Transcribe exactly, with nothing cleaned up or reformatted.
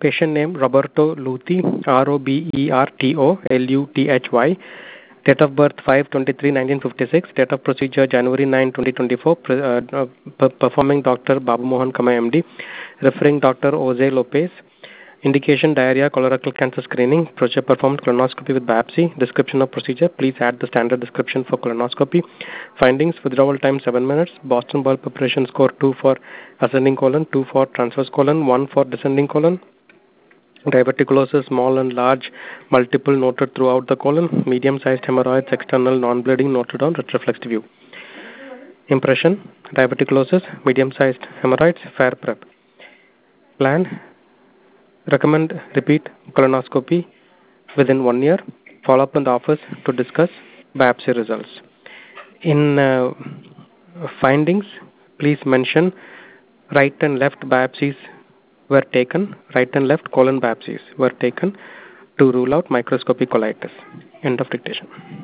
Patient name Roberto Luthi, R O B E R T O L U T H Y. Date of birth five twenty-three nineteen fifty-six. Date of procedure January ninth twenty twenty-four. Pre- uh, uh, per- performing doctor Babu Mohan Kama M D. Referring doctor Jose Lopez. Indication diarrhea, colorectal cancer screening. Procedure performed colonoscopy with biopsy. Description of procedure. Please add the standard description for colonoscopy. Findings: withdrawal time seven minutes. Boston bowel preparation score two for ascending colon, two for transverse colon, one for descending colon. Diverticulosis, small and large, multiple noted throughout the colon. Medium-sized hemorrhoids, external non-bleeding noted on retroflexed view. Impression: diverticulosis, medium-sized hemorrhoids, fair prep. Plan: recommend repeat colonoscopy within one year. Follow up in the office to discuss biopsy results. In uh, findings, please mention right and left biopsies were taken, right and left colon biopsies were taken to rule out microscopic colitis. End of dictation.